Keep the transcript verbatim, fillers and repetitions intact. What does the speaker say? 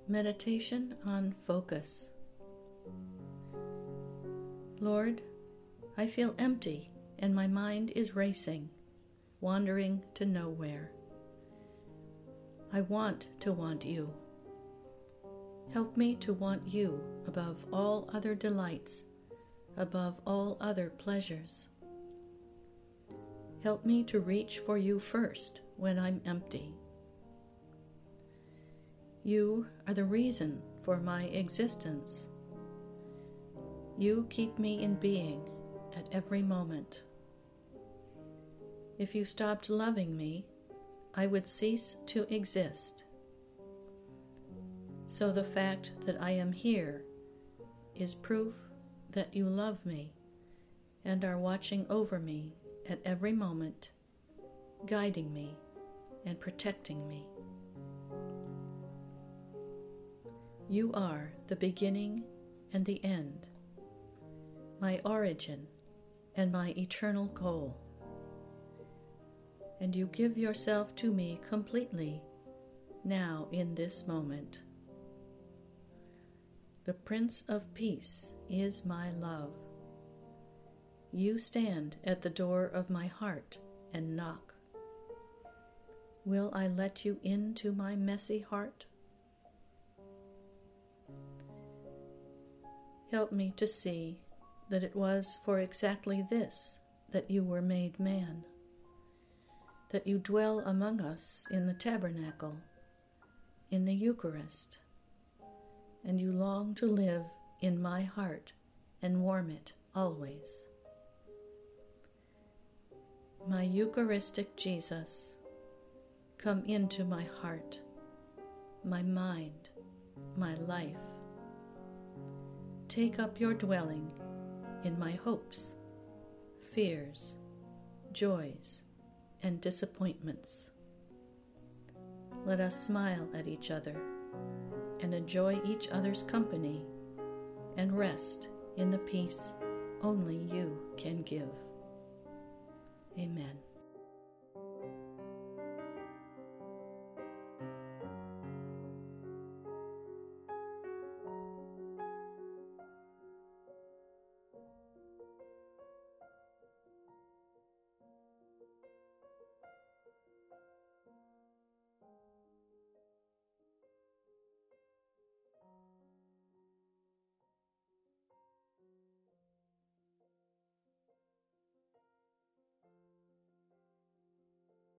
Meditation on focus. Lord, I feel empty and my mind is racing, wandering to nowhere. I want to want you. Help me to want you above all other delights, above all other pleasures. Help me to reach for you first when I'm empty. You are the reason for my existence. You keep me in being at every moment. If you stopped loving me, I would cease to exist. So the fact that I am here is proof that you love me and are watching over me at every moment, guiding me and protecting me. You are the beginning and the end, my origin and my eternal goal. And you give yourself to me completely now in this moment. The Prince of Peace is my love. You stand at the door of my heart and knock. Will I let you into my messy heart? Help me to see that it was for exactly this that you were made man, that you dwell among us in the tabernacle, in the Eucharist, and you long to live in my heart and warm it always. My Eucharistic Jesus, come into my heart, my mind, my life. Take up your dwelling in my hopes, fears, joys, and disappointments. Let us smile at each other and enjoy each other's company and rest in the peace only you can give. Amen.